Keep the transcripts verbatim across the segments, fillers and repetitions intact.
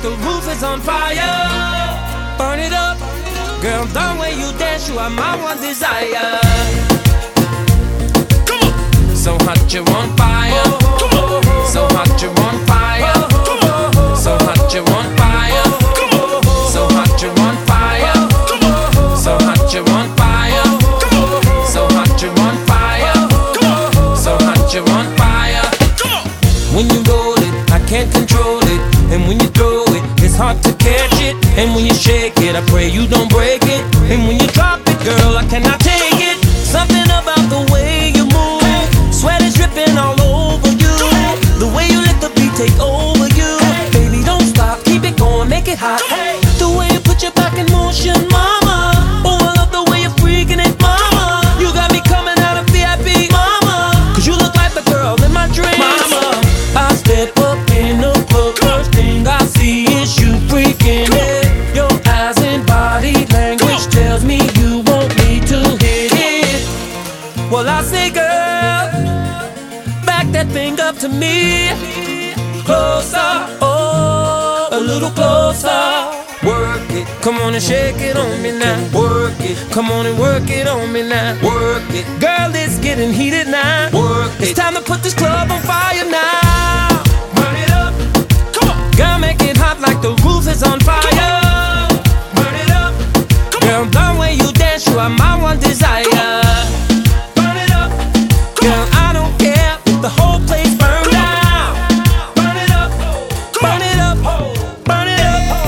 the roof is on fire. Burn it up, girl, the way you dance, you are my one desire. Come on. So hot you're on fire. Come on. So hot you're on fire. Come on. So hot you're on fire. Come on. So hot you're on fire. Come on. So hot you're on fire. Come on. So hot you're on fire. Come on. So hot you're on fire. Come on. When you roll it, I can't control it. And when you throw it, it's hard to catch it. And when you shake it, I pray you don't break it. And when you drop it, girl, I cannot take it. Something about the way you move, sweat is dripping all over you. The way you let the beat take over you. Baby, don't stop, keep it going, make it hot. The way you put your back in motion, mama. Oh, I love the way you're freaking it, mama. You got me coming out of V I P, mama. Cause you look like the girl in my dreams, mama. I step up in the club, first thing I see is you freaking it. Your eyes and body language tells me you want me to hit it. Well, I say, girl, back that thing up to me. Closer, oh, a little closer. Work it, come on and shake it on me now. Work it, come on and work it on me now. Work it, girl, it's getting heated now. Work it, it's time to put this club on fire now. Burn it up, come on. Girl, make it hot like the roof is on fire. Burn it up, come on. Girl, the way you dance, you are my one desire. Burn it up, come girl, on. I don't care if the whole place burns down. Burn it up, burn it up, burn it up.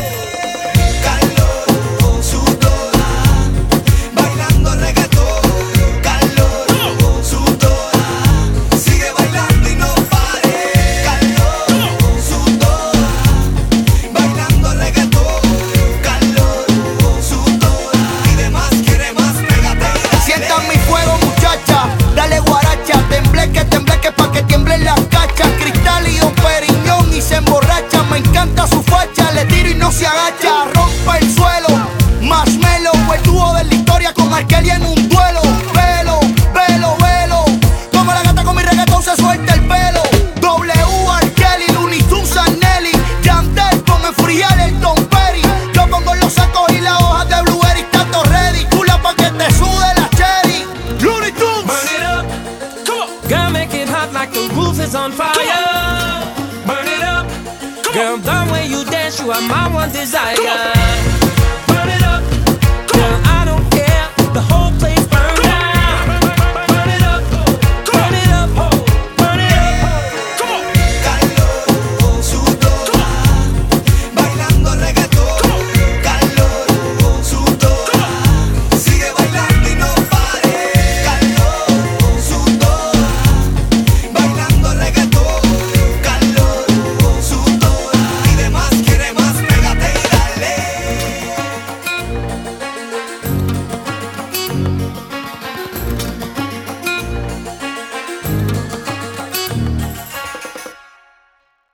Calor, sudora, bailando reggaetón. Calor, sudora, sigue bailando y no pare. Calor, sudora, bailando reggaetón. Calor, sudora, pide más, quiere más, pégate. Sientan mi fuego, muchacha, dale guaracha, tembleque, tembleque pa' que tiemblen las cachas. Cristal y un periñón y se emborracha. Me encanta su facha, le tiro y no se agacha. Rompe el suelo, Marshmello, el dúo de la historia con Arkeli en un duelo. Velo, velo, velo, como la gata con mi reggaetón se suelta el pelo. W, Arkeli, Looney Tunes, Nelly, Yandel con el Friel, el Tom Perry. Yo pongo los sacos y las hojas de Blueberry, tanto ready, cula pa' que te sude la cherry. Looney Tunes. Burn it up, come on. Girl, make it hot like the roof is on fire. Burn it up, come girl, on. The way you dance, you are my one desire.